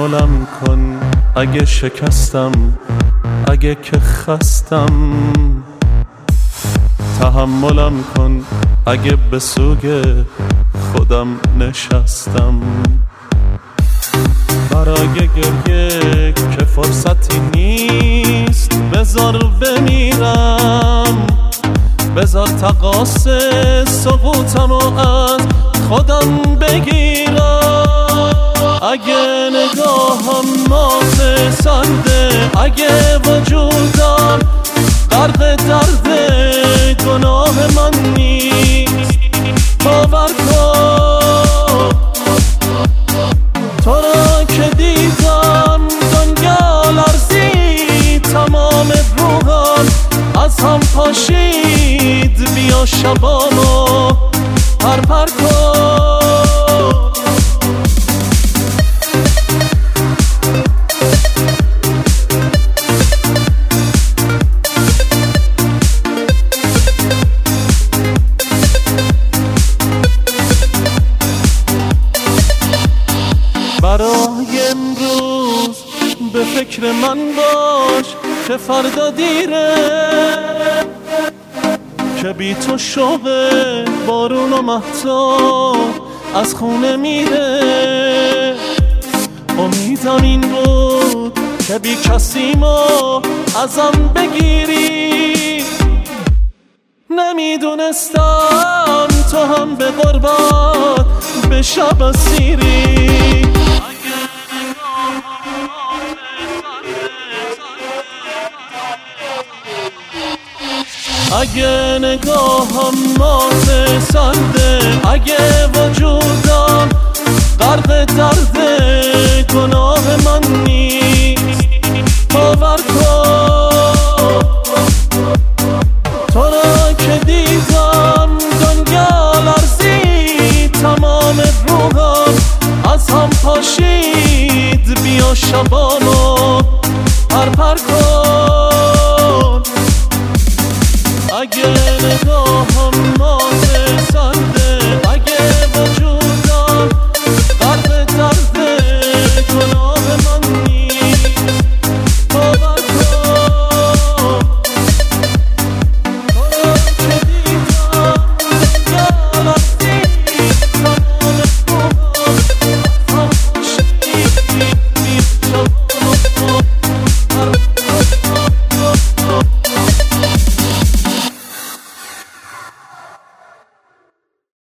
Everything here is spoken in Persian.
تحملم کن اگه شکستم، اگه که خستم. تحملم کن اگه به سوگ خودم نشستم. برای گریه که فرصتی نیست، بذار بمیرم، بذار تقاص سقوطمو از خودم بگیرم. اگه نگاهم مات سرده، اگه وجودم غرق درد گناه من نیست، باور کن تو را که دیدم دنیا لرزید، تمام روحم از هم پاشید. بیا شبامو پرپر کن. برای امروز به فکر من باش که فردا دیره، که بی تو شوق بارون و مهتاب از خونه میره. امیدم این بود که بی کسیمو ازم بگیری، نمیدونستم تو هم به غربت به شب اسیری. اگه نگاهم مات سرده، اگه